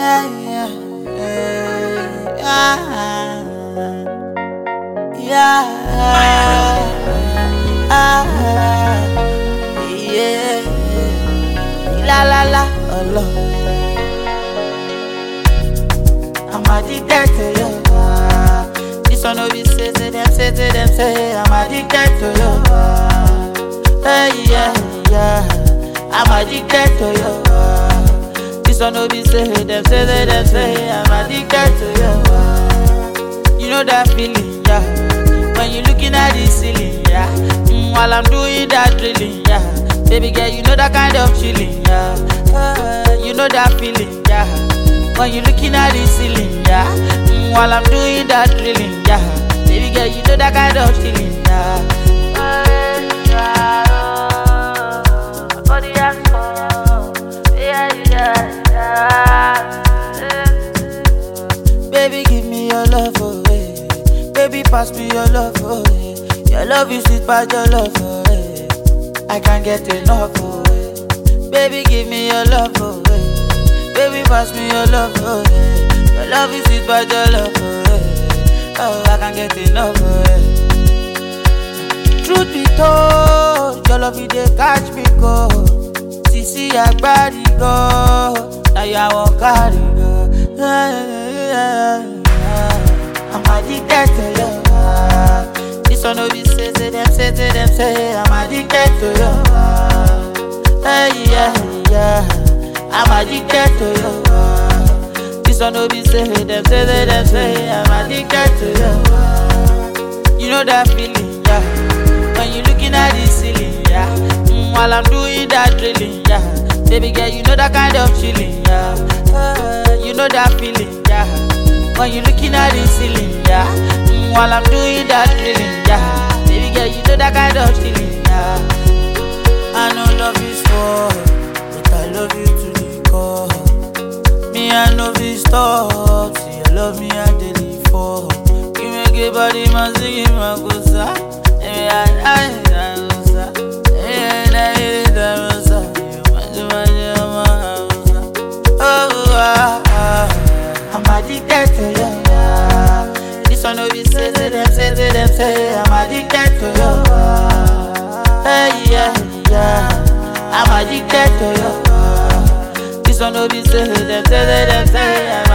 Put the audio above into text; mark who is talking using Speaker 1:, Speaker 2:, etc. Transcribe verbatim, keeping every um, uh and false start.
Speaker 1: yeah, yeah, yeah, yeah, la la la, Allah. I'm addicted to you. This one no be say to them, say to them, say I'm addicted to you. Hey yeah, yeah, I'm addicted to you. This one no be say to them, say to them, say I'm addicted to you. You know that feeling, yeah, when you looking at the ceiling, yeah, mm, while I'm doing that drilling, yeah, baby girl, you know that kind of feeling, yeah, uh, you know that feeling, yeah. When you looking at the ceiling, yeah, mm, while I'm doing that drilling, yeah, baby girl, you know that kind of feeling, yeah. My body has come, yeah, yeah, yeah. Baby, give me your love away. Baby, pass me your love away. Your love is sweet, but your love away. I can't get enough away. Baby, give me your love away. Baby, pass me your love, oh yeah. Your love is sweet, but your love, oh yeah. Oh, I can't get enough, oh yeah. Truth be told, your love, you dey catch me go. See, see, your body go. Now you won't carry go. I'm addicted to you. This one no be say to them, say to them, say I'm addicted to you. Hey, yeah, yeah. I'm addicted to you. This one no be say them, say them, them say I'm addicted to you. You know that feeling, yeah, when you looking at the ceiling, yeah, mm, while I'm doing that drilling, yeah, baby girl, you know that kind of feeling, yeah, uh, you know that feeling, yeah, when you looking at the ceiling, yeah, mm, while I'm doing that drilling, yeah, baby girl, you know that kind of feeling, yeah. I know love is war, but I love you too. Me I know this stop. See you love me I daily for. You make a body man singing my goza. Me I I goza. Me I I goza. You must imagine my goza. Oh ah, I'm addicted to you. This one no be say to them, say to them, say I'm addicted to you. Hey yeah, yeah, I'm addicted to you. This one no be say them, say them, say